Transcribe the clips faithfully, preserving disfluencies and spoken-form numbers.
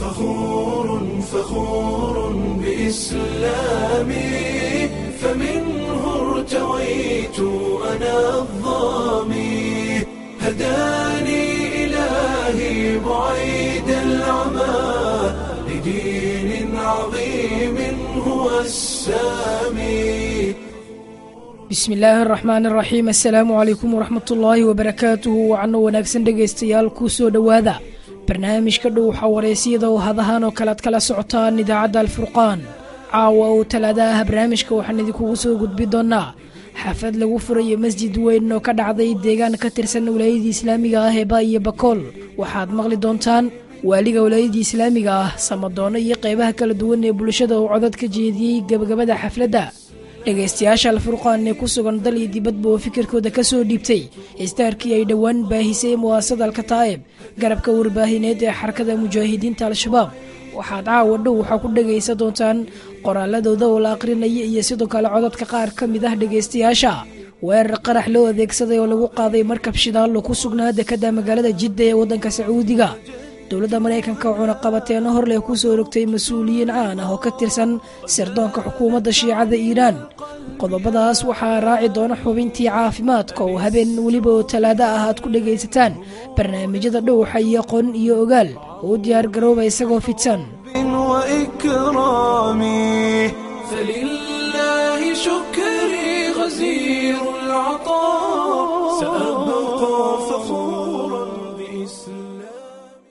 فخور فخور بإسلامي فمنه ارتويت أنا الضامي هداني إلهي بعيد العمى لدين عظيم هو السامي bismi illaahi araxmaani araxiim assalaamu calaykum waraxmat ullaahi wabarakaatuhu wacano wanaagsan dhegaystayaal kuu soo dhowaada barnaamijka dhow xawareesyada oo hadahan oo kale ad kala socotaan idaacadda alfurqaan caawa oo talaadaha barnaamijka waxaan idinkugu soo gudbi doonaa xafad lagu furayo masjid weyn oo ka dhacday deegaan ka tirsan walaayadii islaamiga ah ee ba iyo bakool waxaad maqli doontaan waaliga walaayadii islaamiga ah samadoono iyo qeybaha kala duwan ee bulshada oo codad ka jeediyey gabagabada xafladda dhegaystayaasha alfurqaan ee ku sugan dal iyo dibadba oo fikirkooda ka soo dhiibtay istaarkii ay dhowaan baahisay muwaasada alkataa'ib garabka warbaahineed ee xarakada mujaahidiinta al-shabaab waxaad caawa dhow waxaa ku dhegaysan doontaan qoraaladooda oo la aqrinaya iyo sidoo kale codadka qaar ka mid ah dhegaystayaasha weerar qarax loo adeegsaday oo lagu qaaday markab shidaallo ku sugnaa dekada magaalada jidda ee waddanka sacuudiga dowladda maraykanka wuxuuna qabateeno hor leh ku soo rogtay mas-uuliyiin caan ah oo ka tirsan sirdoonka xukuumadda shiicada iiraan qodobadaas waxaa raaci doona xubintii caafimaadka oo habeen weliba oo talaado ah aad ku dhegaysataan barnaamijyada dhowxa iyo qon iyo ogaal oo u diyaar garooba isagoo fidsan وإكرامي فلله شكري غزير العطاء سأبقى فخورا بإسلامي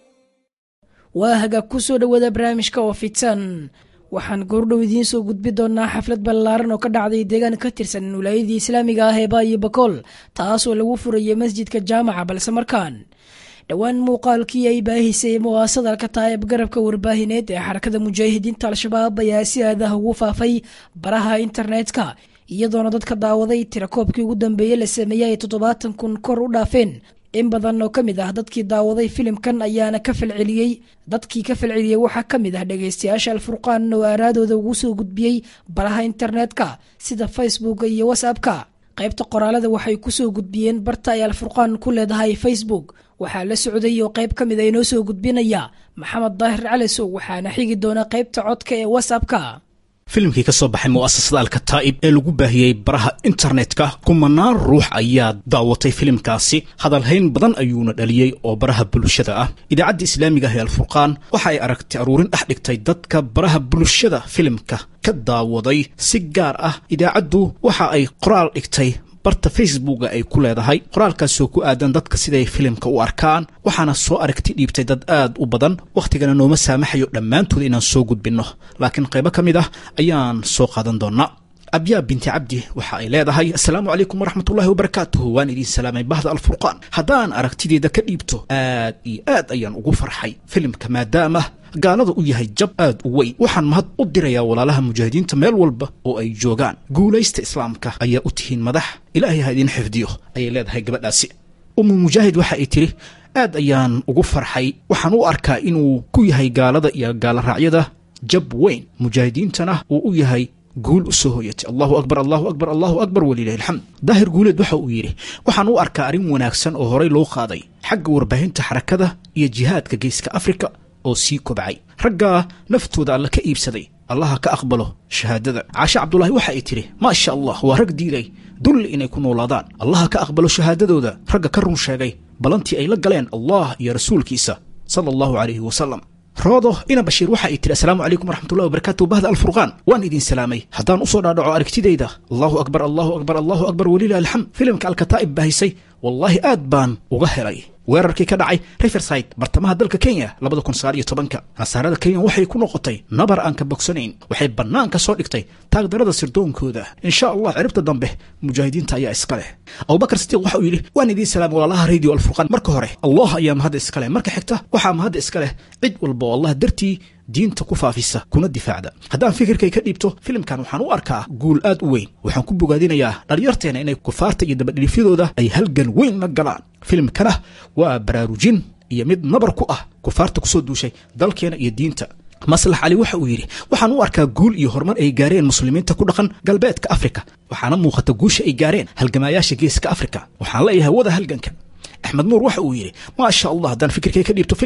waa hagaag ku soo dhowaada barnaamijka oo fidsan waxaan goordhow idiin soo gudbi doonaa xaflad ballaaran oo ka dhacday deegaan ka tirsan walaayadii islaamiga ah ee ba iyo bakool taasoo lagu furayay masjidka jaamaca balse markaan dhowaan muuqaalkii ay baahisay muwaasada alkataa'ib garabka warbaahineed ee xarakada mujaahidiinta al-shabaab ayaa si aadaha ugu faafay baraha internetka iyadoona dadka daawaday tirakoobkii ugu dambeeyey la sameeyey ay toddobaatan kun kor u dhaafeen in badan oo ka mid ah dadkii daawaday filimkan ayaana ka falceliyey dadkii ka falceliyey waxaa ka mid ah dhegaystayaasha alfurqaan oo aaraadooda ugu soo gudbiyey baraha internetka sida facebook iyo whatsappka qaybta qoraalada waxay ku soo gudbiyeen barta ay alfurqaan ku leedahay facebook waxaa la socday oo qayb ka mid a inoo soo gudbinaya maxamed daahir calisow waxaana xigi doona qaybta codka ee whatsappka filimkii ka soo baxay mu'asasada alkataa'ib ee lagu baahiyey baraha internetka kumanaan ruux ayaa daawatay filimkaasi hadalhayn badan ayuuna dhaliyey oo baraha bulshada ah idaacadda islaamiga ah ee alfurqaan waxa ay aragtay aruurin dhex dhigtay dadka baraha bulshada filimka ka daawaday si gaar ah idaacaddu waxa ay qoraal dhigtay barta facebooka ay ku leedahay qoraalkaasoo ku aadan dadka siday filimka u arkaan waxaana soo aragti dhiibtay dad aad u badan wakhtigana nooma saamaxayo dhammaantood inaan soo gudbinno laakiin qaybo ka mid ah ayaan soo qaadan doonnaa abyaa binti cabdi waxa ay leedahay assalaamu calaykum waraxmatullaahi wabarakaatuhu waan idiin salaamay bahda alfurqaan haddaan aragtideeda ka dhiibto aad iyo aad ayaan ugu farxay filimka maadaama gaalada u yahay jab aad u weyn waxaan mahad u dirayaa walaalaha mujaahidiinta meel walba oo ay joogaan guulaysta islaamka ayaa u tihiin madax ilaahay ha idiin xifdiyo ayay leedahay gabadhaasi ummu mujaahid waxa ay tidhi aad ayaan ugu farxay waxaan u arkaa inuu ku yahay gaalada iyo gaaloraacyada jab weyn mujaahidiintana uu u yahay guul u soo hoyatay allahu akbar allahu akbar allahu akbar walilahi alxamd daahir guuleed waxa uu yidhi waxaan u arkaa arrin wanaagsan oo horay loo qaaday xagga warbaahinta xarakada iyo jihaadka geeska afrika oo sii kobcay raggaa naftooda alla ka iibsaday allaha ka aqbalo shahaadada caashe cabdulaahi waxa ay tidhi maasha allah waa rag diiday dulli inay ku noolaadaan allaha ka aqbalo shahaadadooda ragga ka run sheegay balantii ay la galeen allah iyo rasuulkiisa sala allahu calayhi wasalam roodo ina bashiir waxa ay tidhi assalaamu calaykum waraxmatullahi wabarakaatu bahda alfurqaan waan idiin salaamay haddaan u soo dhaadhaco aragtidayda allahu akbar allahu akbar allahu akbar walilahi alxamd filimka alkataa'ib baahisay wallaahi aad baan uga helay weerarkii ka dhacay riverside bartamaha dalka kenya labada kun sagaal iyo tobanka nasaarada kenya waxay ku noqotay nabar aan ka bogsanayn waxay bannaanka soo dhigtay taagdarada sirdoonkooda insha allah ciribta dambe mujaahidiinta ayaa iska leh abubakar sidiiq waxa uu yidhi waan idiin salaamay walaalaha radio alfurqaan marka hore allah ayaa mahadda iska leh marka xigta waxaa mahadda iska leh cid walba oo allah dartii diinta ku faafisa kuna difaacda haddaan fikirkay ka dhiibto filimkan waxaan u arkaa guul aad u weyn waxaan ku bogaadinayaa dhalinyarteena inay kufaarta iyo dabadhilifyadooda ay halgan weyn la galaan filimkana waa baraarujin iyo mid nabar ku ah kufaarta kusoo duushay dalkeena iyo diinta maslax cali waxa uu yidhi waxaan u arkaa guul iyo horumar ay gaareen muslimiinta ku dhaqan galbeedka afrika waxaana muuqata guusha ay gaareen halgamaayaasha geeska afrika waxaan leeyahay wada halganka axmed nuur waxa uu yidhi maasha allah haddaan fikirkay ka dhiibto filimka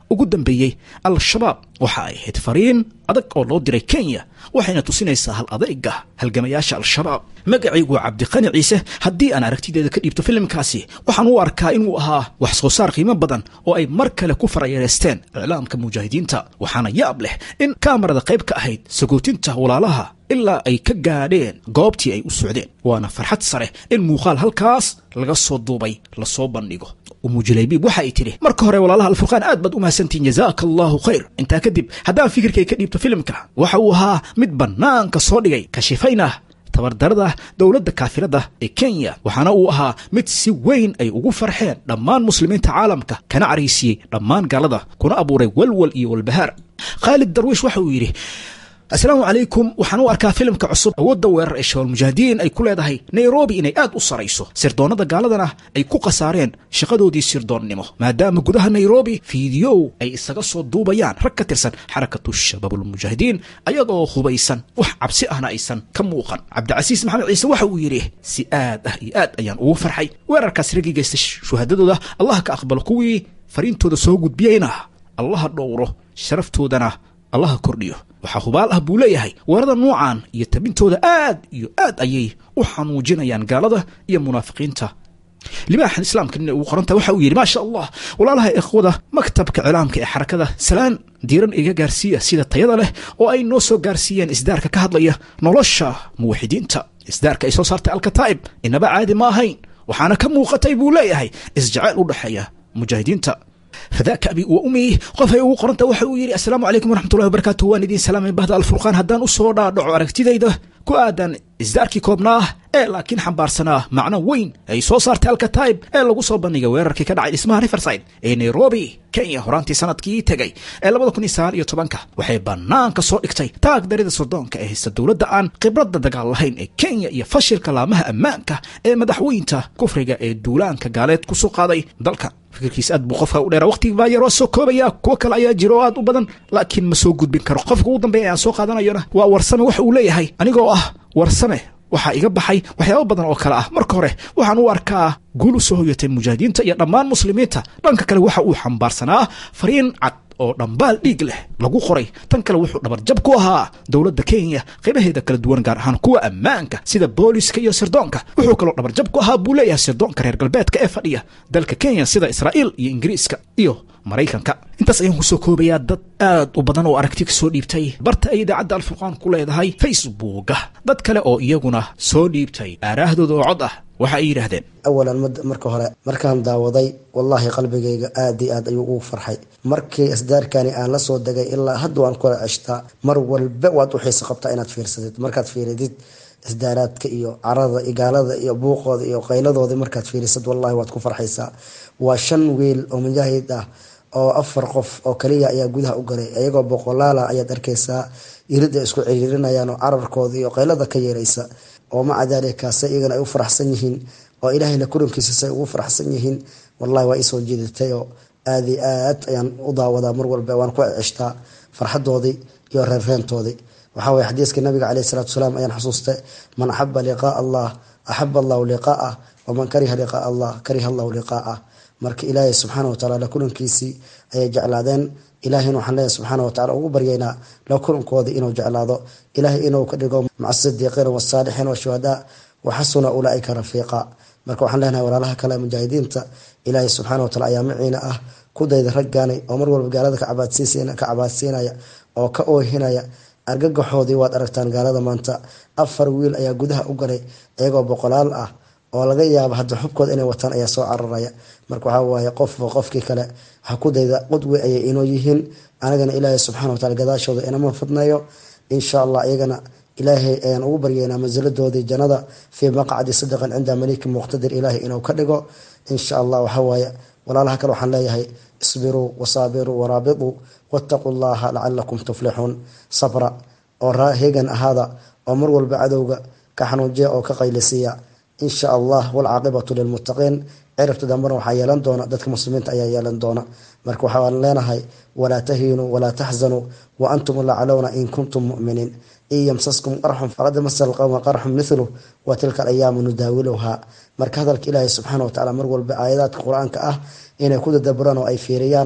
ugu dambeeyey al-shabaab waxa ay ahayd fariin adag oo loo diray kenya waxayna tusinaysaa hal adayga halgamayaasha al-shabaab magacaygu waa cabdiqani ciise haddii aan aragtideeda ka dhiibto filimkaasi waxaan u arkaa inuu ahaa wax soo saar qiimo badan oo ay mar kale ku farayareysteen iclaamka mujaahidiinta waxaana yaab leh in kaamarada qayb ka ahayd sagootinta walaalaha ilaa ay ka gaadheen goobtii ay u socdeen waana farxad sare in muuqaal halkaas laga soo duubay lasoo bandhigo umu julaybiib waxa ay tidhi marka hore walaalaha alfurqaan aad baad u mahadsantihiin jazaaka allahu khayr intaa kadib haddaan fikirkay ka dhiibto filimka waxa uu ahaa mid bannaanka soo dhigay kashifayna tabardarada dowladda kaafirada ee kenya waxaana uu ahaa mid si weyn ay ugu farxeen dhammaan muslimiinta caalamka kana caraysiiyey dhammaan gaalada kuna abuuray walwal iyo walbahaar khaalid darwiish waxa uu yidhi asalaamu calaykum waxaan u arkaa filimka cusub awoodda weerar ee shabaab mujaahidiin ay ku leedahay nairobi inay aad u sarayso sirdoonnada gaaladana ay ku khasaareen shaqadoodii sirdoonnimo maadaama gudaha nairobi fiidiyow ay isaga soo duubayaan rag ka tirsan xarakatu shabaabulmujaahidiin ayagoo hubaysan wax cabsi ahna aysan ka muuqan cabdicasiis maxamed ciise waxa uu yidhi si aad ah iyo aad ayaan ugu farxay weerarkaas raggii geysta shuhadadooda allah ka aqbalo kuwii fariintooda soo gudbiyeyna allaha dhowro sharaftoodana allaha kordhiyo waxaa hubaal ah buu leeyahay weerada nuucan iyo tabintooda aad iyo aad ayay u xanuujinayaan gaalada iyo munaafiqiinta libaaxan islaamka uu qoranta waxa uu yidhi maasha allah walaalaha ikhwada maktabka cilaamka ee xarakada salaan diiran iga gaarsiiya sida tayada leh oo ay noo soo gaarsiiyeen isdaarka ka hadlaya nolosha muwaxidiinta isdaarka ay soo saartay alkataa'ib inaba caadi ma ahayn waxaana ka muuqatay buu leeyahay isjacayl u dhexeeya mujaahidiinta فذاك أبي وأمي قف يو قرنت وحو يري السلام عليكم ورحمة الله وبركاته واندين سلام من بهذا الفرقان هدان أصودا دعو عرقتي ديده ku aadan isdaarkii koobnaa ee laakiin xambaarsanaa macno weyn ay soo saartay alkataib ee lagu soo bandhigay weerarkii ka dhacay dhismaha riverside ee nairobi kenya horaantii sanadkii tegay ee labada kun iyo sagaal iyo tobanka waxay bannaanka soo dhigtay taag darida soddoonka ee haysta dowladda aan khibradda dagaal lahayn ee kenya iyo fashilka laamaha ammaanka ee madaxweynta kufriga ee duulaanka gaaleed ku soo qaaday dalka fikirkiis aad buu qofka u dheera waqtiga baa yaroo soo koobaya kuwa kale ayaa jiro aad u badan laakiin ma soo gudbin karo qofka ugu dambeeya aan soo qaadanayona waa warsame waxa uu leeyahay anigoo ah warsame waxaa iga baxay waxyaabo badan oo kale ah marka hore waxaan u arkaa guul u soo hoyatay mujaahidiinta iyo dhammaan muslimiinta dhanka kale waxa uu xambaarsanaa fariin cad oo dhambaal dhiig leh lagu qoray tan kale wuxuu dhabarjab ku ahaa dowladda kenya qaybaheeda kala duwan gaar ahaan kuwa ammaanka sida booliska iyo sirdoonka wuxuu kaloo dhabarjab ku ahaa buu leeyahay sirdoonka reer galbeedka ee fadhiya dalka kenya sida israa'iil iyo ingiriiska iyo maraykanka intaas ayaan kusoo koobayaa dad aad u badan oo aragti ka soo dhiibtay barta ay idaacadda alfurqaan ku leedahay facebooka dad kale oo iyaguna soo dhiibtay aaraahdooda oo cod ah waxa ay yidhaahdeen awalan marka hore markaan daawaday wallaahi qalbigayga aad iyo aad ayuu ugu farxay markii isdaarkani aan la soo degay ilaa hadda waan kula ceshtaa mar walba waad u xiisa qabtaa inaad fiirsadid markaad fiiridid isdaaraadka iyo carada igaalada iyo buuqooda iyo qayladooda markaad fiirisad wallahi waad ku farxaysaa waa shan wiil oo mujaahid ah oo afar qof oo kaliya ayaa gudaha u galay ayagoo boqolaala ayaad arkaysaa irida isku ciriirinayaan oo cararkooda iyo qaylada ka yeeraysa oo maca daalikaase iyagana ay u faraxsan yihiin oo ilaahayna kulankiisa say ugu faraxsan yihiin wallahi waa isoo jeedatay oo aad iyo aad ayaan u daawadaa mar walba waan ku ceshtaa farxadoodii iyo reerreentoodii waxaa waye xadiiska nabiga caleyhi salaatu wasalaam ayaan xusuustay man axaba liqaa allah axaba allahu liqaa'ah waman kariha liqaa allah kariha allahu liqaa'ah marka ilaahay subxaana wataala la kulankiisii ayay jeclaadeen ilaahayna waxaan leeyahay subxaana wataala ugu baryaynaa la kulankoodii inuu jeclaado ilaahay inuu ka dhigo maca asidiiqiina wasaalixiin washuhadaa waxasuna ulaaika rafiiqa marka waxaan leenahay walaalaha kale mujaahidiinta ilaahay subxaana wataala ayaa maciina ah ku dayda raggaanay oo mar walba gaalada ka cabaadsiinaya oo ka oohinaya argagaxoodii waad aragtaan gaalada maanta afar wiil ayaa gudaha u galay iyagoo boqolaal ah oo laga yaabo hadda xubkooda inay wataan ayaa soo cararaya marka waxaa waaye qofba qofkii kale waxa ku dayda qudwe ayay inoo yihiin anagana ilaahay subxaana wataala gadaashooda inama fidnayo insha allah iyagana ilaahay ayaan ugu baryeynaa mansiladoodii jannada fii maqcadi sidqan cinda malikin muqtadir ilaahay inuu ka dhigo insha allah waxaa waaye walaalaha kale waxaan leeyahay isbiruu wasaabiruu waraabituu wattaquu llaha lacalakum tuflixuun sabra oo heegan ahaada oo mar walba cadowga ka xanuujiya oo ka qaylisiiya insha allah walcaaqibatu lilmuttaqiin cirabta dambena waxaa yeelan doona dadka muslimiinta ayaa yeelan doona marka waxaan leenahay walaa tahiinuu walaa taxzanuu wa antum laclowna in kuntum mu'miniin in yamsaskum qarxun faqad masa alqawma qarxun mithlu wa tilka alayaamu nudaawiluhaa marka hadalka ilaahay subxaana watacaala mar walba aayadaadka qur-aanka ah inay ku dadaburaan oo ay fiiriyaan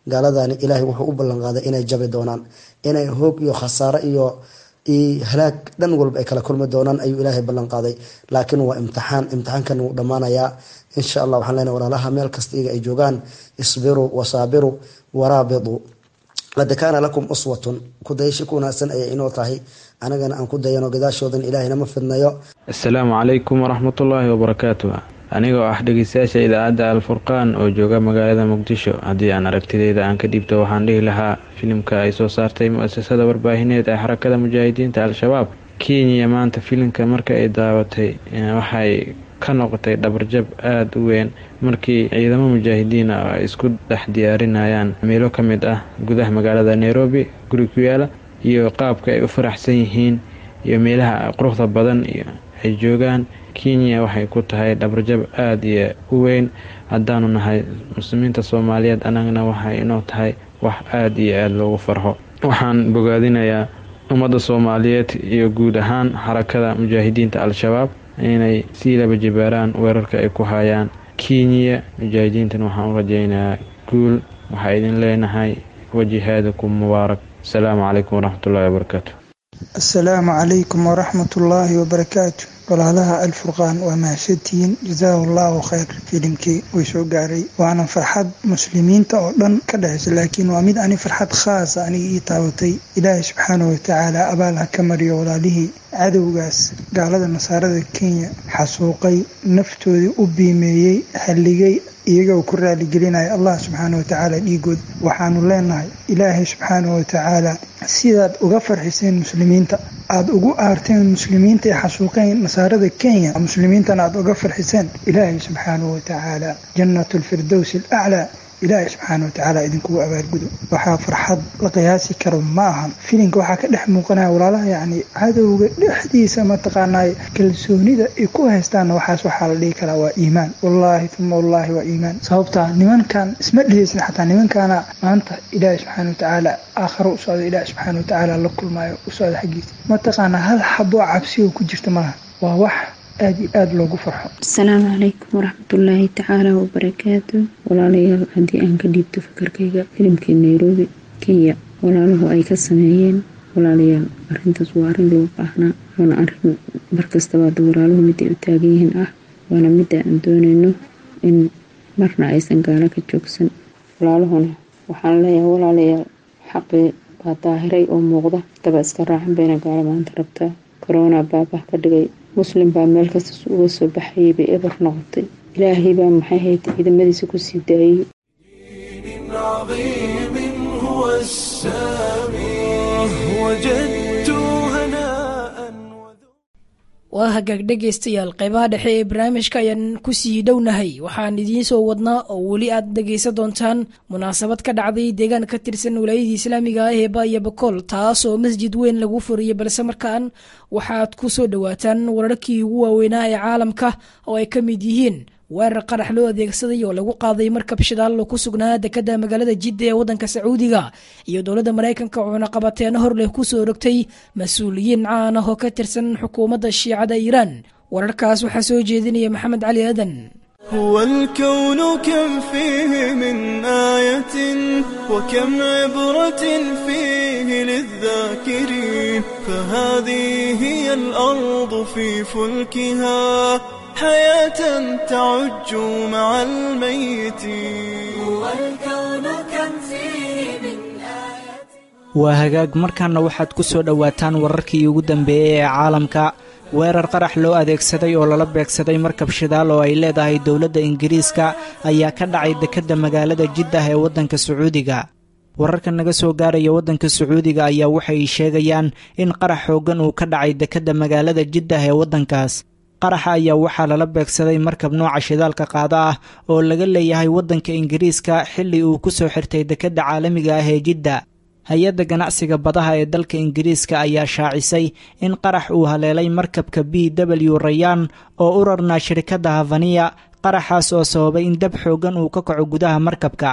gaaladani ilaahay wuxuu u ballan qaaday inay jabi doonaan, inay hoog iyo khasaare iyo halaag dhan walba ay kala kulmi doonaan ayuu ilaahay ballan qaaday. laakiin waa imtixaan, imtixaankan wuu dhammaanayaa insha allah. waxaan leenahay walaalaha meel kasta iyaga ay joogaan, isbiruu wasaabiru waraabidu qad kaana lakum uswatun, kudayasho ku wanaagsan ayay inoo tahay, anagana aan ku dayano gadaashoodan ilaahayna ma fidnayo. assalaamu calaykum waraxmatullaahi wabarakaatuh. anigoo ah dhegeystayaasha idaacadda alfurqaan oo jooga magaalada muqdisho, haddii aan aragtidayda aan ka dhiibto waxaan dhihi lahaa filimka ay soo saartay mu-asasada warbaahineed ee xarakada mujaahidiinta al-shabaab kenya maanta filimka marka ay daawatay waxay ka noqotay dhabarjab aada u weyn markii ciidamo mujaahidiin ah ay isku dhex diyaarinayaan meelo ka mid ah gudaha magaalada Nairobi guri ku yaala, iyo qaabka ay u faraxsan yihiin iyo meelaha quruxda badan iyo ay joogaan. Kenya waxay ku tahay dhabarjab aada iyo u weyn haddaanu nahay muslimiinta Soomaaliyeed, annagana waxay inoo tahay wax aada iyo aada loogu farxo. waxaan bogaadinayaa ummadda Soomaaliyeed iyo guud ahaan xarakada mujaahidiinta al-shabaab inay sii laba jibaaraan weerarka ay ku hayaan Kenya. mujaahidiintan waxaan u rajaynayaa guul. waxaa idin leenahay wajihaadakum mubaarak. asalaamu calaykum waraxmatullaahi wabarakaatu. assalaamu calaykum waraxmatullaahi wabarakaatu. walaalaha alfurqaan waa mahadsantihiin, jazaahu allahu khayr. filimkii way soo gaaray, waana farxad muslimiinta oo dhan ka dhexaysa, laakiin waa mid ani farxad khaasa aniga ii taabatay. ilaahay subxaanahu watacaala abaal ha ka mariyo walaalihii cadowgaas gaalada nasaarada Kenya xasuuqay, naftoodii u biimeeyey, halligay, iyagoo ku raaligelinaya allah subxaanahu watacaala dhiigood. waxaanu leenahay ilaahay subxaanahu watacaala sidaad uga farxiseen muslimiinta, aada ugu aarteen muslimiinta ee xasuuqeen nasaarada Kenya, muslimiintana aada uga farxiseen, ilaahay subxaanahu watacaala jannatu lfirdowsi alaclaa ilaahay subxaanahu watacaala idinkugu abaalgudo. waxaa farxad la qiyaasi karo ma ahan. filimka waxaa ka dhex muuqanaya walaalaha yacni cadowga dhexdiisa mataqaanaa kalsoonida ay ku haystaanna waxaas waxaa la dhihi karaa waa iimaan. wallaahi uma wallaahi waa iimaan. sababtaa nimankan isma dhehaysin, xataa nimankana maanta ilaahay subxaanahu watacaala aakharo u socda, ilaahay subxaanahu watacaala la kulmaayo u socda xaggiisa, mataqaanaa hal xaboo cabsiga ku jirta malaha. waa wax aad iyo aada loogu farxo. asalaamu calaykum waraxmatullaahi tacaala wabarakaatu. walaalayaal, haddii aan ka dhiibto fakarkayga filimkii Nairobi Kenya walaaluhu ay ka sameeyeen, walaalayaal arrintaas waa arrin loo baahnaa, waana arrin markastaba hadda walaaluhu midday u taagan yihiin ah, waana midda aan doonayno in marna aysan gaalo ka joogsan. walaaluhuna waxaan leeyahay walaalayaal, xaqii baa daahiray oo muuqda, daba iska raacan bayna gaalo maanta rabtaa. corona baabah ka dhigay, muslim baa meel kasta uga soo baxayay bay eber noqotay. ilaahay baa maxay hayd ciidamadiisa ku sii daayay. waa hagaag dhegaystayaal, qaybaha dhexe ee barnaamijka ayaan kusii dhownahay. waxaan idiin soo wadnaa oo weli aad dhegaysan doontaan munaasabad ka dhacday deegaan ka tirsan wilaayadii islaamiga ah ee Baaya Bakool, taas oo masjid weyn lagu furiyay. balse markaan waxaad ku soo dhawaataan wararkii ugu waaweynaa ee caalamka oo ay ka mid yihiin weerar qarax loo adeegsaday oo lagu qaaday markab shidaal oo ku sugnaa dekedda magaalada Jidda ee waddanka Sacuudiga, iyo dowladda Mareykanka oo cunaqabateeno hor leh ku soo rogtay mas'uuliyiin caan ah oo ka tirsan xukuumadda Shiicada Iiraan. wararkaas waxaa soo jeedinaya Maxamed Cali Aadan. هو الكون كم فيه من آية وكم عبرة فيه للذاكرين، فهذه هي الأرض في فلكها حياة تعج مع الميتين. هو الكون كم فيه من آية. waa hagaag markaana waxaad ku soo dhowaataan wararkii ugu dambeeyay ee caalamka. weerar qarax loo adeegsaday oo lala beegsaday markab shidaal oo ay leedahay dowladda Ingiriiska ayaa ka dhacay dekedda magaalada Jiddah ee waddanka Sacuudiga. wararka naga soo gaaraya waddanka Sacuudiga ayaa waxay sheegayaan in qarax xooggan uu ka dhacay dekedda magaalada Jiddah ee waddankaas. qaraxa ayaa waxaa lala beegsaday markab nooca shidaalka qaada ah oo laga leeyahay waddanka Ingiriiska xilli uu ku soo xirtay dekedda caalamiga ah ee Jidda. hay-adda ganacsiga badaha ee dalka Ingiriiska ayaa shaacisay in qarax uu haleelay markabka B W Rayyan oo u rarnaa shirkadda Havania, qaraxaas oo sababay in dab xooggan uu ka kaco gudaha markabka.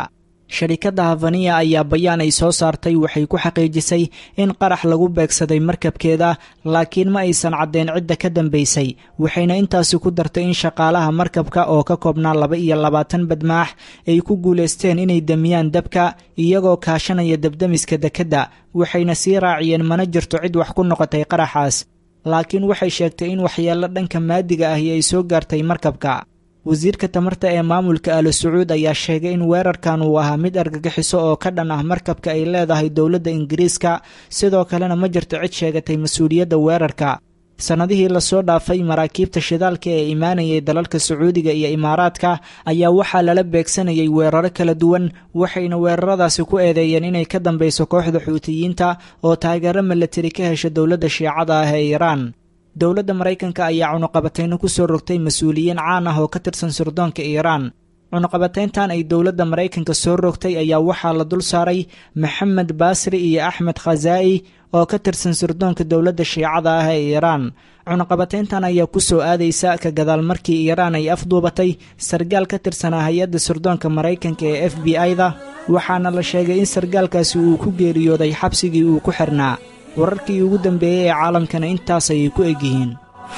sharikadda havaniya ayaa bayaan ay soo saartay waxay ku xaqiijisay in qarax lagu beegsaday markabkeeda laakiin ma aysan caddeyn cidda ka dambaysay waxayna intaasi ku dartay in shaqaalaha markabka oo ka koobnaa laba iyo labaatan badmaax ay ku guulaysteen inay damiyaan dabka iyagoo kaashanaya dabdamiska dekedda waxayna sii raaciyeen mana jirto cid wax ku noqotay qaraxaas laakiin waxay sheegtay in waxyeello dhanka maadiga ahi ay soo gaartay markabka wasiirka tamarta ee maamulka Al Sacuud ayaa sheegay in weerarkan uu ahaa mid argagixiso oo ka dhan ah markabka ay leedahay dowladda Ingiriiska sidoo kalena ma jirto cid sheegatay mas'uuliyadda weerarka sanadihii la soo dhaafay maraakiibta shidaalka ee imaanayay dalalka Sacuudiga iyo Imaaraadka ayaa waxaa lala beegsanayay weeraro kala duwan waxayna weeraradaasi ku eedeeyeen inay ka dambayso kooxda Xuutiyiinta oo taageero militari ka hesha dowladda Shiicada ah ee Iiraan dowladda Mareykanka ayaa cunuqabatayno ku soo rogtay mas'uuliyiin caan ah oo ka tirsan sirdoonka Iiraan cunuqabatayntan ay dowladda Mareykanka soo rogtay ayaa waxaa la dul saaray Maxamed Basri iyo Axmed Khazaa'i oo ka tirsan sirdoonka dowladda Shiicada ah ee Iiraan cunuqabatayntan ayaa ku soo aadaysa ka gadaal markii Iiraan ay afduubatay sargaal ka tirsan hay'adda sirdoonka Mareykanka ee F B I-da waxaana la sheegay in sargaalkaasi uu ku geeriyooday xabsigii uu ku xirnaa wararkii ugu dambeeyay ee caalamkana intaas ay ku egyihiin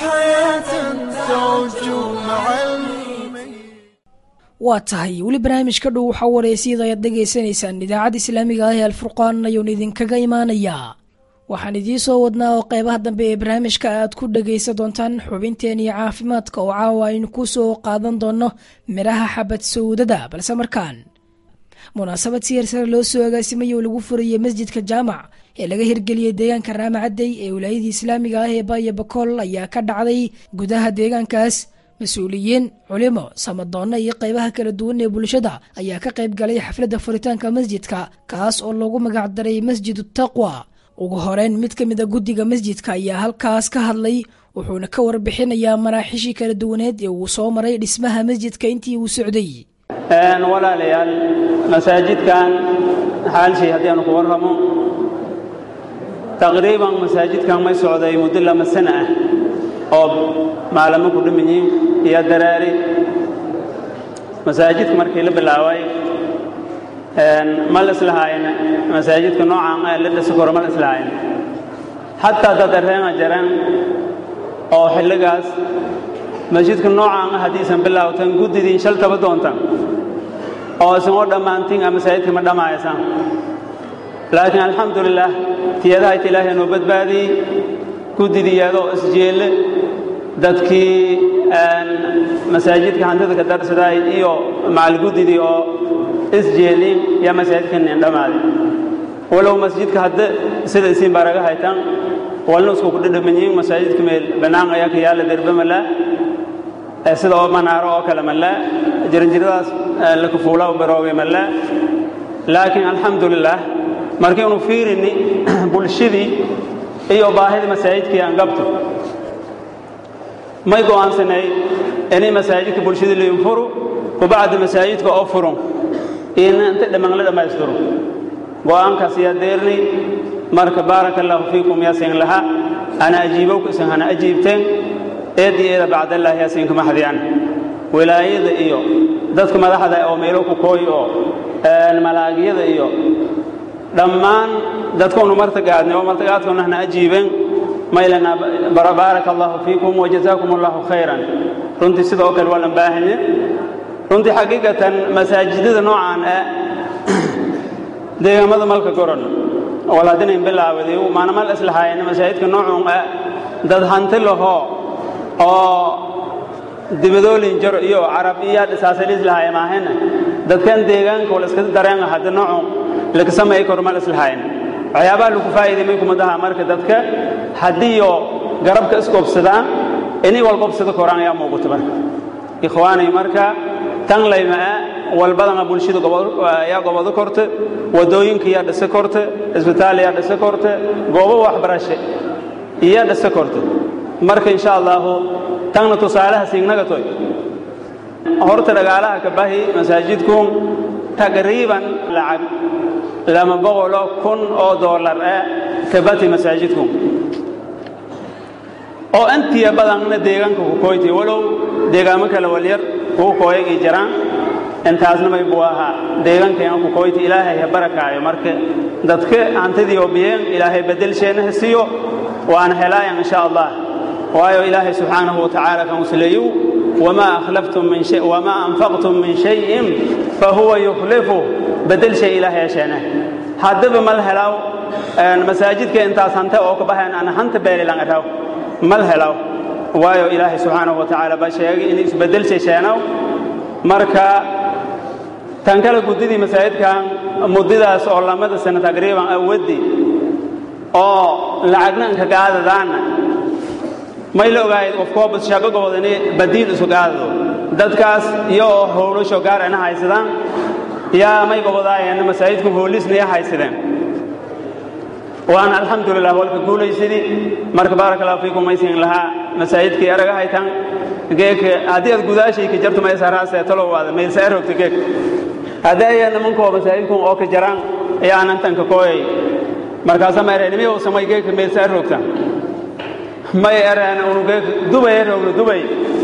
waa tahay weli barnaamijka dhow waxaa wareysiyada ayaad dhegaysanaysaan idaacadda islaamiga ah ee alfurqaan ayuun idinkaga imaanayaa waxaan idiin soo wadnaa oo qaybaha dambe ee barnaamijka aad ku dhegaysan doontaan xubinteen iyo caafimaadka oo caawa aynu ku soo qaadan doonno midhaha xabad sawdada balse markaan munaasabad si hersare loo soo agaasimay oo lagu furayay masjidka jaamac ee laga hirgeliyey deegaanka raamacadey ee wilaayadii islaamiga ah ee Baaya Bakool ayaa ka dhacday gudaha deegaankaas mas-uuliyiin culimo samadoonna iyo qaybaha kala duwan ee bulshada ayaa ka qayb galay xafladda furitaanka masjidka kaas oo loogu magac daray Masjidu Taqwa ugu horeyn mid ka mid ah guddiga masjidka ayaa halkaas ka hadlay wuxuuna ka warbixinayaa maraaxishii kala duwaneed ee uu soo maray dhismaha masjidka intii uu socday een walaalayaal masaajidkan xaalshii haddii aanu ku warramo taqriiban masaajidkan may socday muddo lama sano ah oo maalamo ku dhimayeen iyo daraari masaajidka markii la bilaabay een ma la islahaayna masaajidka noocan ah la dhisi karo ma la islahaayna hatta dadarreema jaran oo xilligaas masjidka noocan ah haddii san bilaawtan guddidii shal taba doontan oo san oo dhammaantiin ama masaajidka ma dhammaaysan laakiin alxamdulilah tiyadaha ilaahay noo badbaadiyey guddidii iyadoo isjeelle dadkii masaajidka hantida ka darsaday iyo macal guddidii oo isjeelin yaa masaajidkan dhamaaday walow masjidka hadda sida isiin baraga haytan walna isku dhadhamanyiin masaajidka meel banaan ayaa ka yaala derbamala sida oo manaaro oo kale mala jirinjiradaas la ku fuula oo baroogay mala laakiin alxamdulilah markii uu fiirini bulshadii iyo baahida masaajidka aan qabto may go'aansanay inay masaajidka bulshada la furo oo baad masaajidka oo furo in inta dhamaan la dhamaystiro go'aankaas yaa deernay marka barakallahu fiikum ya sayn laha ana ajiibowka isahana ajiibteen eedeeda bacda allah ya sayn kama hadiyaan wilaayada iyo dadka madaxda oo meelo ku kooyo ee malaagiyada iyo dhammaan dadkoonu martagaadnay oo martagaadkoona hana ajiibeen maylana barakallahu fiikum wa jazaakumullahu khayran runtii sidoo kale waa baahanye runtii xaqiiqatan masaajidada noocan ah deegaamada malka goran walaadina in bilaawday maana mal islahaayna masaajidka noocan ah dad hanti laho oo dibadoolin jar iyo carabiya dhisaasaliis lahaayeen maahayna dadkan deegaanka wala iska dareen hadda noocan laga sameeyay kormal islahaayeen waxyaabaha lagu faa'iideeyay kumadaha marka dadka hadiyo garabka iskoobsadaan inay wal qobsado koraan ayaa muuqato marka ikhwaani marka tan layma walbadana bulshada gobol ayaa gobol korte wadooyinka yaa dhisa korte isbitaal yaa dhisa korte goobo waxbarasho iyo dhisa korte marka insha Allah tan tusaalaha siignaga toy horta dagaalaha ka baahi masaajidku taqriiban lacag lama boqolo kun oo dollar ah ka bati masaajidku oo intii badanna deegaanka ku kooytay walow deegaamo kale walyar ku kooyay jiraan intaasna may buu ahaa deegaankan ku kooyti ilaahay ha barakaayo marka dadka hantidii oo biyeen ilaahay bedelsheena hasiyo waan helaayan insha Allah waayo ilaahay subhanahu wa ta'ala kan usleeyo wama akhlaftum min shay wama anfaqtum min shay'in fa huwa yukhlifu bedel shay ilaahay sheena hadaba mal helaaw aan masaajidka intaas hanta oo ka baxeen ana hanta beelilan araw mal helaaw waayo ilaahay subhanahu wa ta'ala ba sheegay in isbedel shay sheena marka tan kala gudidii masaajidkan muddadaas oo lamada sano taqriiban awadi oo lacagna ka gaadadaan ma ila ogaay qof koob shaqagooda inay badiil isu gaado dadkaas iyo howlasho gaar ah haysadaan yaa may gobodayeen masaajidku hoolisna haysadeen waan alxamdulillah walka guulaysidii marka barakallahu fiikum maysin laha masaajidkii araga haytan geek hadii aad gudaashay ka jarto ma saraasay talo waada meel saarogta geek hadayna manko masaajidku oo ka jaraan ayaan tan ka kooyay markaas ma reerimi oo samay geek meel saarogta ma yaraan uu geek dubay roogno dubay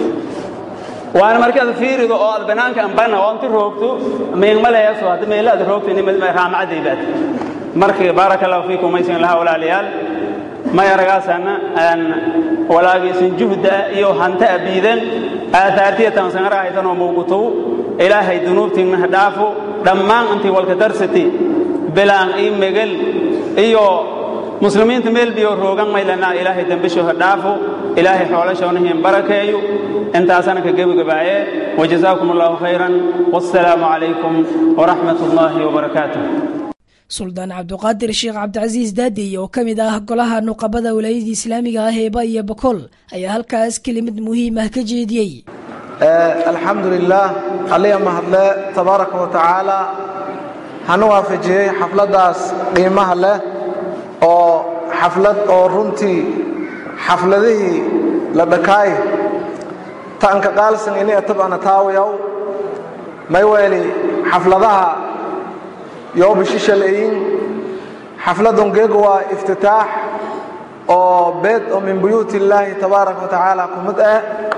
waan markaad fiirido oo aad banaanka ambana oo inta roogto meel maleeyo soo hadii meel aad roogto in meel raamacadaybaad markii barakallahu fiikum maysan laha walaaliyal ma yaragaasana aan walaagiisin juhda iyo hanta abiidan aataartiyatan sangarahaytan oo muuqato ilaahay dunuubtiina dhaafo dhammaan intii walka darsati bilaan ay megal iyo muslimiinta meel biyo roogan maylana ilaahay dambisho dhaafo ilaahay xoolashoonaheen barakeeyo intaasana ka gabagabaaye wajazaakumullahu khayran wassalamu alaykum wa rahmatullahi wa barakatuh suldaan cabduqaadir sheekh cabdicasiis daadiy oo ka mid ah golaha nuqabada wilaayada islaamiga ah ee Baay iyo Bakool ayaa halkaas kelimad muhiim ah ka jeediyay alxamdulillah alliya mahadle tabaaraka wa tacaala hanu waafajiyay xafladaas qiimaha leh oo xaflad oo runtii xafladihii la dhakaay taanka qaalsan inay tabana taawiyow may weeli xafladaha يوم الشيشلين حفلة جيجوا افتتاح أو بيت أو من بيوت الله تبارك وتعالى كمدة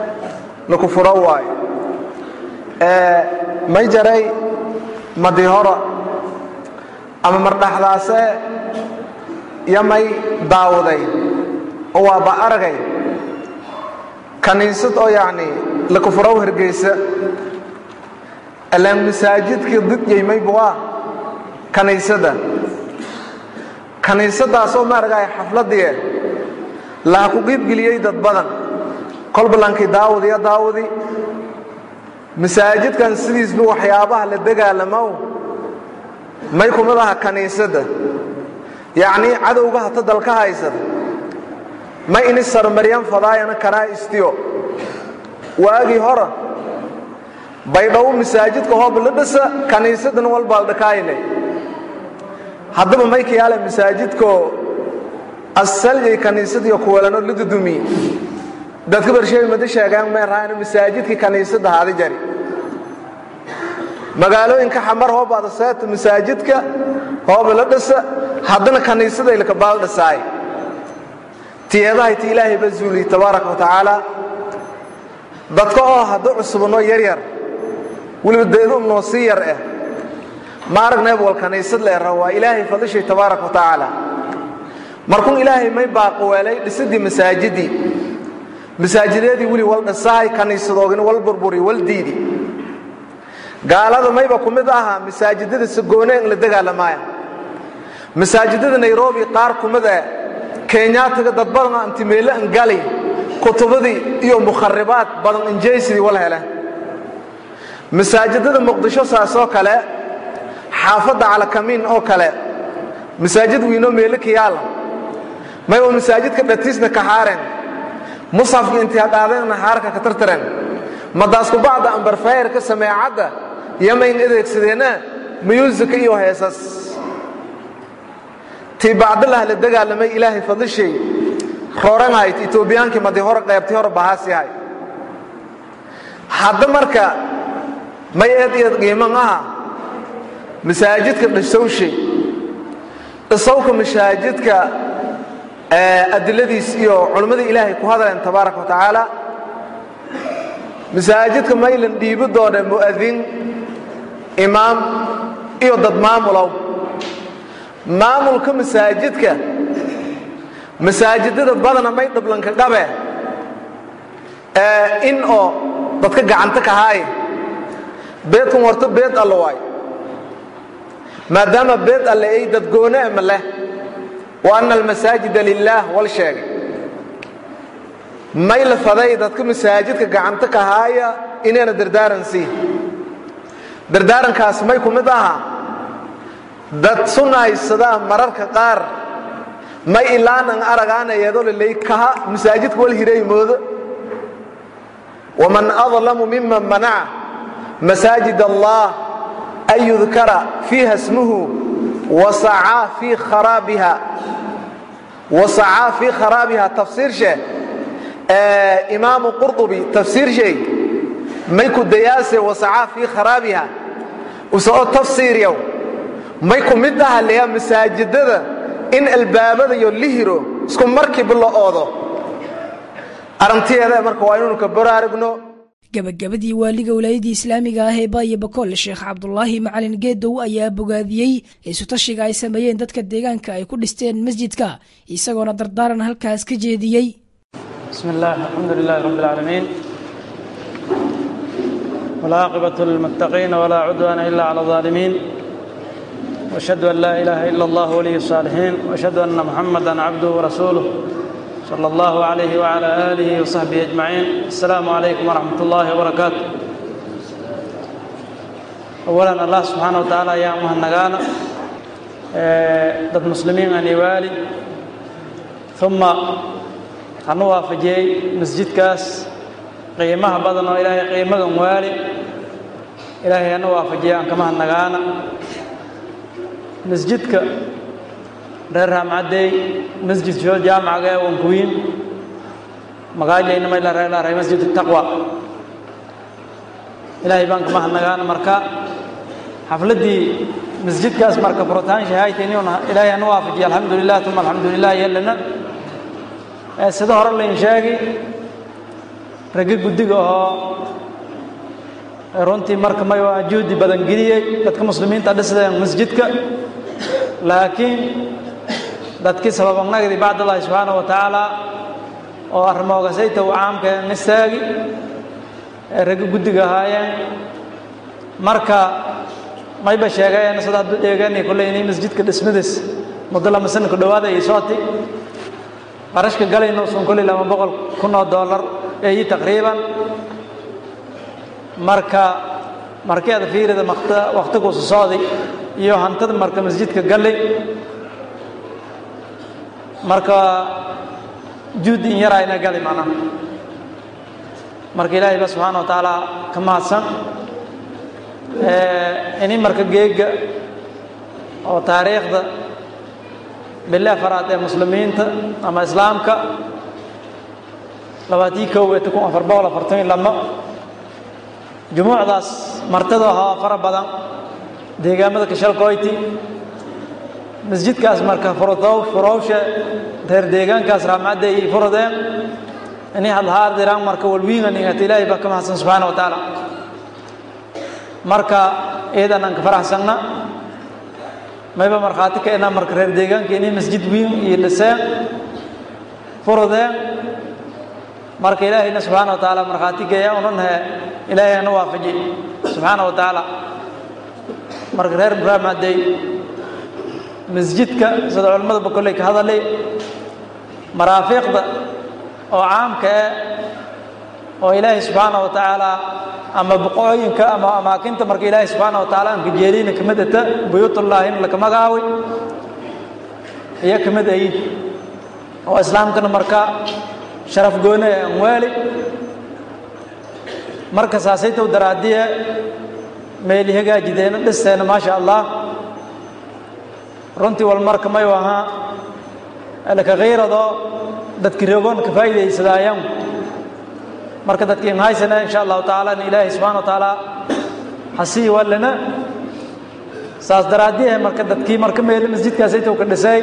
لكفرواي اه ما يجري مديهرة أما مرتاح لاسة يمي داودي أو بأرجي كنيسة أو يعني لكفروا هرجيسة الان مساجد كضد يمي بوا كنيسة كنيسة سو ما رجع حفلة دي لا كوجيب جلية دت بدن قلب لانك داود يا داودي مساجد كان سيدز بو حيابه للدجا لماو ما يكون لها كنيسة يعني عدوها تدل كهايسة ما إنسر مريم فضايا كنا استيو واجي هرا بيداو مساجد كهوب لدسة كنيسة نوال بالدكايني هذا ما يكي على مساجد كو السلجي كنيسة يقولنا لددومي ده كبر شيء ما دش يا جماعة راينا مساجد كي كنيسة ده هذا جري ما قالوا إنك حمر هو بعض السات مساجد كه هو بلدسة هذا كنيسة ده اللي كبال دساي تيهذا تيلاهي بزولي تبارك وتعالى dadka hadu cusubno yar yar wali deedo noosiyar ah maaragna wal kaniisad la rawa ilaahay fadishay tabaarak wa taala markuu ilaahay may baaqo walay dhisidii masaajidi masaajidadi wali wal dhasaay kaniisadoogin wal burburi wal diidi gaalada mayba kumid aha masaajidada sagooneen la dagaalamaya masaajidada Nairobi qaar kumid ah Kenya taga dad badan inta meel aan galay kutubadii iyo mukharibaat badan injeysidii wala hela masaajidada muqdisho saasoo kale xaafada ala kamin oo kale masaajid wiino meel ka yaala may oo masaajidka dhatisna ka haareen musafka intii hadaadeen haarka ka tartareen madaas ku baada ambar fayr ka sameecada yamayn adeegsadeena music iyo heesas tii baadlaha la dagaalamay ilaahay fadlishay xooranayd Ethiopiaanki madi hore qaybtii hore bahaasi hay hadda marka may eediyad qiimaha masaajidka dhasowshay isawka masaajidka ee adiladiis iyo culimada ilaahay ku hadleen tabaarak wa taala masaajidka maylan dhiibo doona muadin imaam iyo dad maamulow maamulka masaajidka masaajidada badana may dhiblanka qabe in oo dadka gacanta ka haay beedkan warta beed alla waay maadaama beed alle ay dad goone ama leh wa anna almasaajida lilah wal sheegay may la faday dadka masaajidka gacanta ka haaya inayna dardaaran sii dardaarankaas may ku mid aha dad sunaysada mararka qaar may ilaanan aragaana iyadoo laleey kaha masaajidka wal hiray moodo waman adlamu mimman manaca masaajid allah an yudkara fiiha ismuhu wasacaa fii kharaabiha wasacaa fii kharaabiha tafsiir shee imaamu qurdubi tafsiir shay may ku dayaase wasacaa fii kharaabiha usoo tafsiiriyow may ku mid aha leeya masaajidada in albaabada iyo lihiro isku markiiba la oodo arinteeda marka waa inuu ka baraarugno gabagabadii waaliga wilaayadii islaamiga ah ee Baay Bakool Sheekh Cabdullaahi Macalin Geedow ayaa bogaadiyey isu tashiga ay sameeyeen dadka deegaanka ay ku dhisteen masjidka isagoona dardaaran halkaas ka jeediyey bismillaah alxamdulillaahi rabbil aalamiin wal aaqibatu lil muttaqiin wala udwana illa ala zalimin وأشهد أن لا إله إلا الله ولي الصالحين وأشهد أن محمدًا عبده ورسوله صلى الله عليه وعلى آله وصحبه أجمعين السلام عليكم ورحمة الله وبركاته أولاً الله سبحانه وتعالى يا مهنغانا ضد مسلمين أن يوالي ثم أنوا فجي مسجد كاس قيمها بدنا إلهي قيمة موالي إلهي أنوا فجي أنك مهنغانا مسجدك reer raamcaday masjid joo jaamaca ee wankuwiin magaalada ma ila reer masjid taqwa ilaahay baan ka mahadnagaan marka xafladii masjidkaas marka furtaan shahaayteen ilaahay anu waafajiyo alxamdulillah tuma alxamdulillah yallana ee sida hore la sheegay rag gudiga oo runtii marka may waa juhdi badan geliyay dadka muslimiinta dhisay masjidka laakiin dadkii sababnagdi baad Allah subhanahu wa ta'ala oo armooga sayta oo caamka nisaagi rag gudiga haayeen marka may ba sheegayeen sida deegaanay kulay inay masjidka dhismadiis muddo masan ku dhawaada ay sooti qarashka galayno sun kulay laba boqol kun oo dollar ee taqriiban marka markeeda fiirada waqta waqtigu soo socday iyo hantada marka masjidka galay marka juudi yarayna galay maana marka ilaahay subhanahu wa ta'ala kama san ee ini marka geega oo taariikhda bilaa faraad ee muslimiinta ama islaamka labadii koow ku afar boqol afartan lama jumuucdaas martada ha fara badan deegaamada ka shalqooyti masjidkaas marka furado furowsha reer deegaankaas raamada ay furadeen inay hadhaar diraan marka walwiina niyad ilaahay ba kama hasan subhanahu wa ta'ala marka eedan aan ka faraxsanna mayba marxaati ka ina marka reer deegaanka inay masjid weyn iyo dhiseen furadeen marka ilaahay subhanahu wa ta'ala marxaati geeya unaha ilaahay anu waafaji subhanahu wa ta'ala marka reer raamaday masjidka sida culimada bakoolay ka hadalay maraafiqda oo caamka oo ilaahay subhanahu wa ta'ala ama buqooyinka ama amaakinta marka ilaahay subhanahu wa ta'ala ka jeelina kamidata buyutullaah in la kamagaawi iyo kamid ay oo islaamkana marka sharaf goone wali marka saasayto daraadiye meel hagaajideen dhiseen ma sha Allah runtii wal marka may waha alaka qeyrado dadkii rogon ka faa'iideysadayaan marka dadkii haysana insha Allah ta'ala ilaahi subhanahu wa ta'ala hasi walana saas daraadiye marka dadkii marka meel masjidkaas ay ka dhisay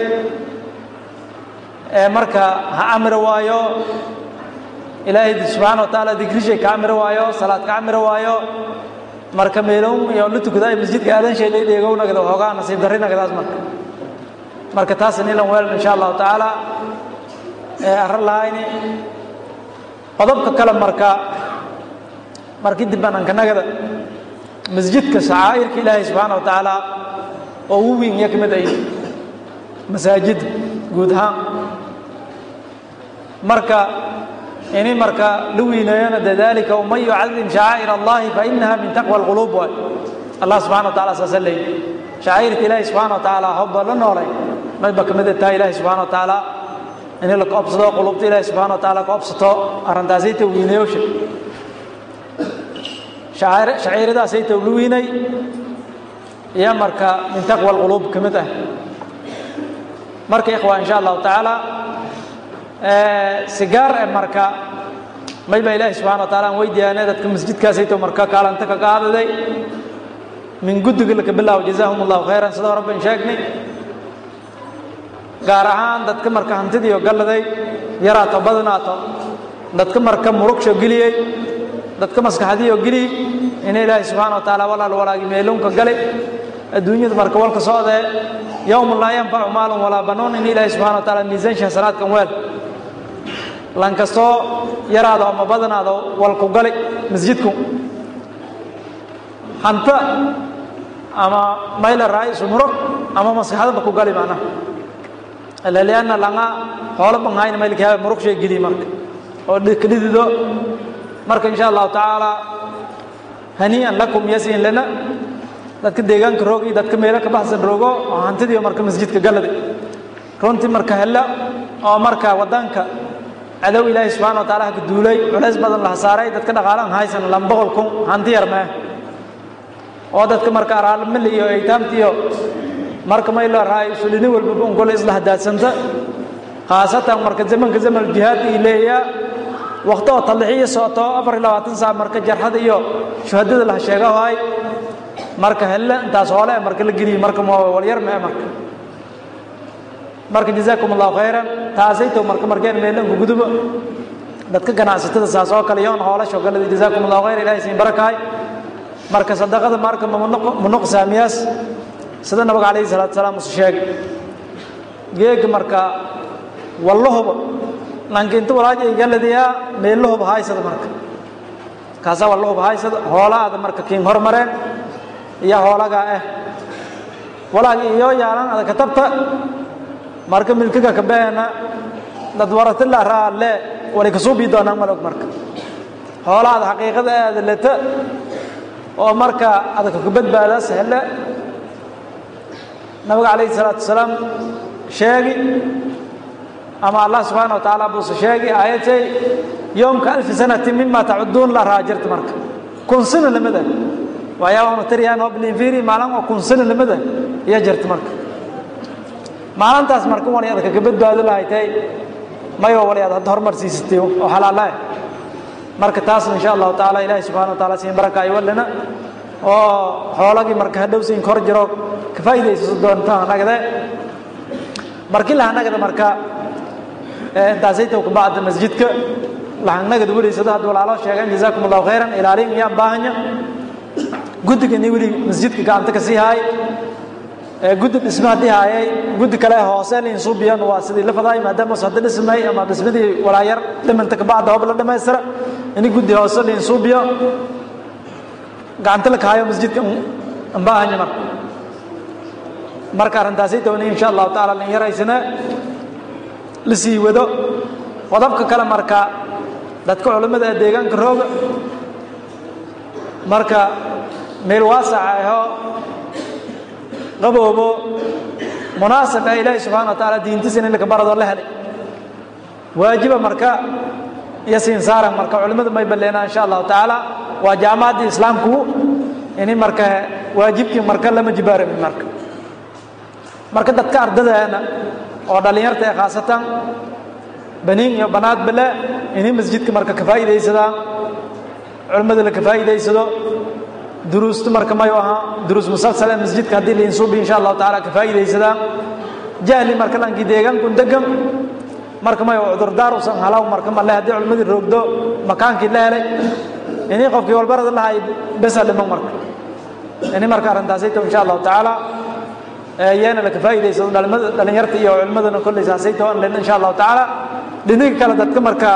ee marka ha amro waayo ilaahi subhanahu wa ta'ala dikrishay ka amro waayo salaad ka amro waayo marka meelow iyo la tukada masjidka aadan shay leeyahay nagada hoogaa nasiib darri nagadaas marka marka taas in la weel insha Allah taala ee arlaayni qodobka kale marka markii dib baan kanagada masjidka shaairka Ilaahay subhanahu wa ta'ala oo uu weyn yahay kamid ay masaajid guud ahaan marka ini marka luwinayna dadalika wa may yu'azzim sha'air Allah fa innaha min taqwa al-qulub wa Allah subhanahu wa ta'ala sallallahu sha'airka Ilaahay subhanahu wa ta'ala hubba lana walay may bakamid ta Ilaahay subhanahu wa ta'ala in la qabsado qulubta Ilaahay subhanahu wa ta'ala qabsato arintaasayta wiinayosha شاعر شاعر ذا سيتولويني يا مركا من تقوى القلوب كمته مركا إخوة إن شاء الله تعالى آه سجار مركا ما يبقى إله سبحانه وتعالى ويدي أنا ذات مسجد كاسيته مركا قال أنت كقال ذي من جد لك بالله وجزاهم الله خيرا صدق رب شاكني قارعان ذات مركا هنتدي وقال ذي يرى تبضناته ذات مركا مركش وقليه dadka maskaxdiyo gili in Ilaahay subhanahu wa ta'ala walaal walaagi meelunka galay adduunyada marka walka sooday yawm la yanfa'u maalun wala banuun in Ilaahay subhanahu wa ta'ala miisaan shahsanaad kan weel lan kasto yaraado ama badanaado walku galay masjidku hanta ama mayla raayis umro ama maskaxda ku galay maana leeyana langa xoolo bangayn maylka murug shay gili marka oo dhiklidido marka insha Allah taala haniyan lakum yasin lana dadka deegaanka roog iyo dadka meelo ka baxsan roogo oo hantidii marka masjidka galada runtii marka hela oo marka wadanka adow Ilaahay subhanahu wa ta'ala ka duulay culays badan la saaray dadka dhaqaalaha haysan laba boqol kun hanti yar ma oo dadka marka araal mil iyo aytaamtiyo marka may la raay sulini walba oo gol isla hadaadsanta khaasatan marka zamanka zaman jihad ilayya waqti oo talxiis soo afar iyo labaatan saac marka jarxada iyo shuhadada la sheego way marka hela intaas oo leh marka la geliyo marka ma wal yar ma marka marka jazaakumullahu khayran taasayto marka markeen meelan ku gudubo dadka ganacsatada saas oo kale yoon hoola shaqada jazaakumullahu khayr Ilaahay siin barakaay marka sadaqada marka munuq saamiyas sida nabiga kaleey salaatu salaam u sheeg geeg marka wallahu lankiinta walaajay galadiya meeluhu bahaysada marka kaasa wallahu bahaysada hoolaada marka kiin hormareen iyo hoolaga ah walaagi iyo yaalan ada katabta marka milkiga ka beena dad warata la raale wali ka soo biidona malog marka hoolaada xaqiiqada aad leeta oo marka ada ka badbaada sahla nabiga kaleey salaatu salaam sheegi أما الله سبحانه وتعالى بوس شيء آياتي يوم كألف سنة مما تعدون لا راجرت مرك كن سنة لمدة ويوم تريان وبلين فيري مالهم وكن سنة لمدة يجرت مرك مالهم تاس مركم وني هذا كبد هذا لا آياتي ما يوالي هذا ظهر مرسي ستيو وحلال الله مرك تاس إن شاء الله تعالى إلهي سبحانه وتعالى سين بركة يولنا وحوالك مرك هدو سين خرجرو كفاية يسودون تان هكذا مرك الله هكذا مركا intaasayta ku baad masjidka laanaga duuleysada hada walaalo sheegan jazaakumullahu khayran ilaalin ya baahanya gudiga ni wali masjidka gacanta ka sii hay ee gudub ismaadii hayay gudi kale hoose in suubiyan waa sidii la faday maadaama sadda dhismay ama dhismadii walaayar dhimanta ka baad hoob la dhameystira in gudi hoose in suubiyo gacanta la kaayo masjidka baahanya marka marka arintaasayta insha Allah taala in yaraysana لسي ودو ودبك كلام مركا دتك علماء deegaanka rooga marka meel waasac ah qaboobo munaasab ah Ilaahay subhanahu wa ta'ala diintiisa in la barado la helay waajiba marka yasin saaran marka culimada may baleena insha Allah ta'ala waa jaamacada islaamku in marka waajibkii marka lama jibaarin marka marka dadka ardayda oo dhalinyarta ay khaasatan baniin iyo banaad bala in masjidka marka ka faa'iideysada culimada la ka faa'iideysado duruusta marka ma yaha duruus musalsal masjidka hadii la insuub insha Allah ta'ala ka faa'iideysada jahli marka lan gideegan kun dagam marka ma yaha cudur daar usan halaw marka ma la hadii culimada roogdo makaankii la helay inay qofkii walbarada lahay besa dhiman marka inay marka arrintaasayto insha allahu tacaala ayaana la ka faa'iidaysado dhalinyarta iyo culimmadana kolley saasayto aan lena insha allahu tacaala dhinaga kale dadka marka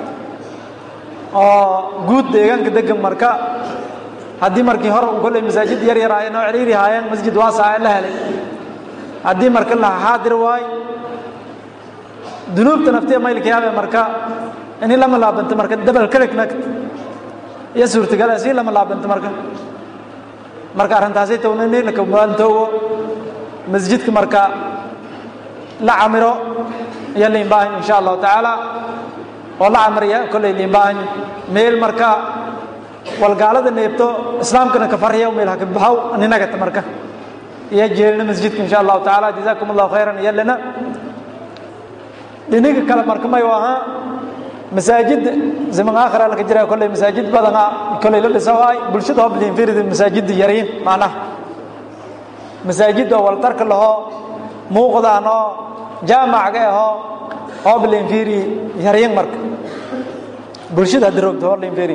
oo guud deegaanka degan marka haddii markii hore kolley masaajid yar yar ay noo ciriiri haayeen masjid waasaca la helay haddii marka la xaadir waay dunuubta naftiya maylka yaabe marka inay lama laabanto marka dabal kaleg nagt iyo suurtagala si lama laabanto marka marka arrintaasay tawnaynay la kabaantoogo masjidka marka la camiro iyo liimbaahan insha allahu tacaala oo la camriya kolley liimbaahan meel marka walgaalada neebto islaamkana ka farxiya meel ha ka baxaw ninagata marka iyo jeelna masjidka insha allahu tacaala jazaakum allahu khayran iyo lana dhinaga kale marka may ahaa masaajid zaman aakhira la ka jira kolley masaajid badan kolley la dhisay bulshada hoblin fiirida masaajid yariin macnaha masaajid wal tarka laho muuqdaano jaamacaga ah hoblin fiiri yariin marka bulshada dirogto hoblin fiiri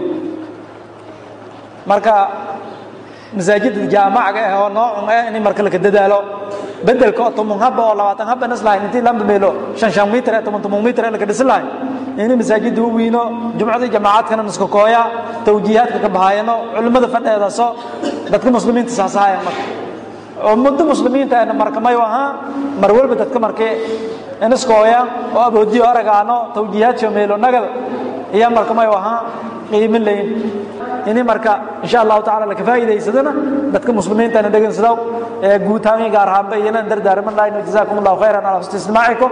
marka masaajid jaamacaga ah oo nooc ah in marka la ka dadaalo bedelka toban haba oo labaatan haba naslahay intii lamba meelo shan shan mitir toban toban mitir la ka dhislahay in masaajid uu wiino jumcada jamaacadkana isku kooya tawjiihaadka ka bahayno culimada fadheeda soo dadka muslimiinta saasaaya marka oo muddo muslimiinta ay marka may waha mar walba dadka markay in isku kooya oo aboodiyo aragaano tawjiihaad meelo nagal iyo marka may waha qiimo leeyin in marka insha Allah taala la ka faa'iideysadana dadka muslimiinta ay dhagan sidaw ee guutaami gaar ahaan bayna dardaarman laayno jazaakumullahu khayran ala istismaa'ikum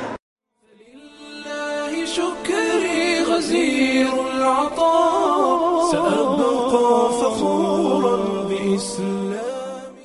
شكري غزير العطاء سأبقى فخورا بإسلامي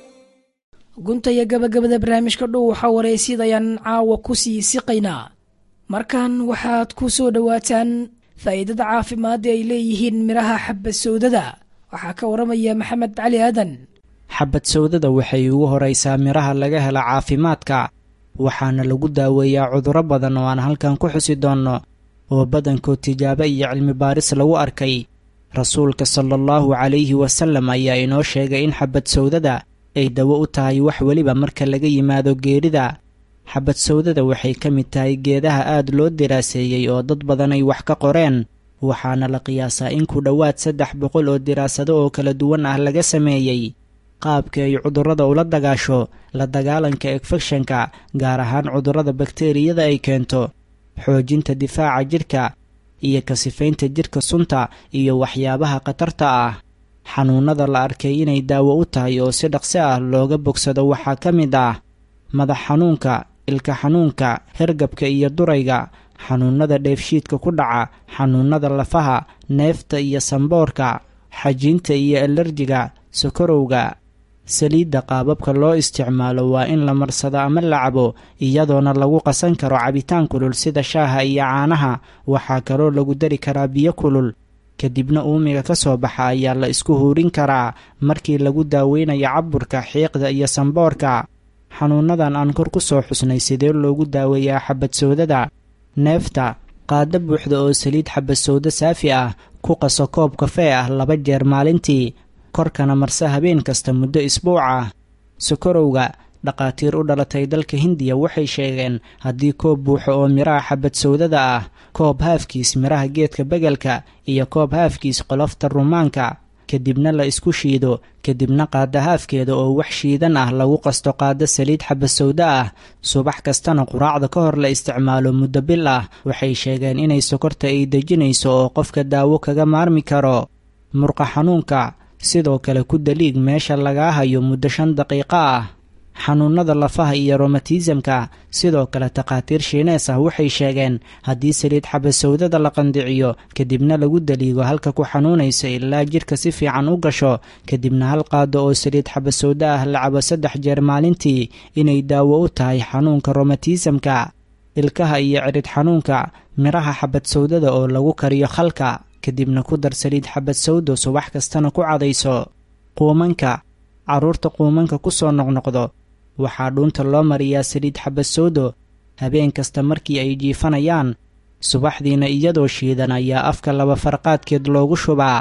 gunta iyo gabagabada barnaamijka dhow waxaa waraysidayaan caawa ku sii siqaynaa markan waxaad ku soo dhowaataan faa'iidada caafimaadda ay leeyihiin midhaha xabad sawdada waxaa ka waramaya maxamed cali aadan xabad sawdada waxay ugu horaysaa midhaha laga hela caafimaadka waxaana lagu daaweeyaa cudurro badan oo aan halkan ku xusi doonno oo badankood tijaabo iyo cilmi baaris lagu arkay rasuulka sala allahu calayhi wasallam ayaa inoo sheegay in xabad sawdada ay dawo u tahay wax weliba marka laga yimaado geerida xabad sawdada waxay ka mid tahay geedaha aad loo diraaseeyey oo dad badan ay wax ka qoreen waxaana la qiyaasaa in ku dhowaad saddex boqol oo diraasado oo kala duwan ah laga sameeyey qaabka ay cudurrada ula dagaasho la dagaalanka infekshanka gaar ahaan cudurrada bakteeriyada ay keento xoojinta difaaca jidhka iyo ka sifaynta jidhka sunta iyo waxyaabaha khatarta ah xanuunnada la arkay inay daawo u tahay oo si dhaqsi ah looga bogsado waxaa ka mid ah madax xanuunka ilka xanuunka hergabka iyo durayga xanuunnada dheefshiidka ku dhaca xanuunnada lafaha neefta iyo samboorka xajiinta iyo alerjiga sokorowga saliidda qaababka loo isticmaalo waa in la marsado ama la cabo iyadoona lagu qasan karo cabitaan kulul sida shaaha iyo caanaha waxaa kaloo lagu dari karaa biyo kulul kadibna uumiga ka soo baxa ayaa la isku huurin karaa markii lagu daaweynayo caburka xiiqda iyo samboorka xanuunnadan aan kor ku soo xusnay sidee loogu daaweeyaa xabad sawdada neefta qaado buuxda oo saliid xabad sawdo saafi ah ku qaso koob kafee ah laba jeer maalintii korkana marse habeen kasta muddo isbuuc ah sokorowga dhaqaatiir u dhalatay dalka hindiya waxay sheegeen haddii koob buuxo oo midhaha xabad sawdada ah koob haafkiis midhaha geedka begelka iyo koob haafkiis qolofta rumaanka kadibna la isku shiido kadibna qaada haafkeeda oo wax shiidan ah lagu qasto qaado saliid xabad sawdo ah subax kastana quraacda ka hor la isticmaalo muddo bil ah waxay sheegeen inay sokorta ay dejinayso oo qofka daawo kaga maarmi karo murqa xanuunka sidoo kale ku daliig meesha lagaa hayo muddo shan daqiiqo ah xanuunnada lafaha iyo romatismka sidoo kale takhaatiir shiinees ah waxay sheegeen haddii saliid xabad sawdada la qandiciyo kadibna lagu daliigo halka ku xanuunaysa ilaa jidhka si fiican u gasho kadibna hal qaado oo saliid xabad sawdo ah la cabo saddex jeer maalintii inay daawo u tahay xanuunka romatismka ilkaha iyo cidhidh xanuunka midhaha xabad sawdada oo lagu kariyo khalka kadibna ku dar saliid xabad sawdo subax kastana ku cadayso quumanka carruurta quumanka ku soo noqnoqdo waxaa dhuunta loo mariyaa saliid xabad sawdo habeen kasta markii ay jiifanayaan subaxdiina iyadoo shiidan ayaa afka laba farqaadkeed loogu shubaa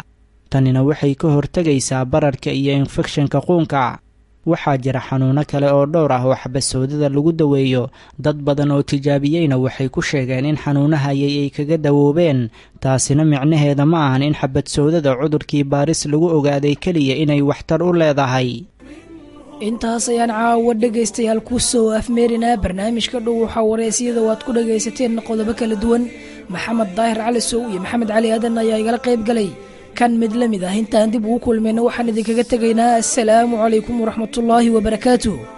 tanina waxay ka hortegaysaa bararka iyo infekshanka quunka. waxaa jira xanuuno kale oo dhowr ah oo xabadsoodada lagu daweeyo. dad badan oo tijaabiyeyna waxay ku sheegeen in xanuunahayay ay kaga dawoobeen. taasina micnaheeda ma ahan in xabadsoodada cudurkii baaris lagu ogaaday keliya inay waxtar u leedahay. intaas ayaan caawa dhegaystayaal ku soo afmeerinaa barnaamijka dhow waxaa wareysiyada waad ku dhagaysateen qodobo kala duwan. maxamed daahir cali sow iyo maxamed cali aadan ayaa igala qayb galay kan mid la mid ah intaan dib ugu kulmayna waxaan idinkaga tegaynaa assalaamu calaykum waraxmatullaahi wabarakaatuh.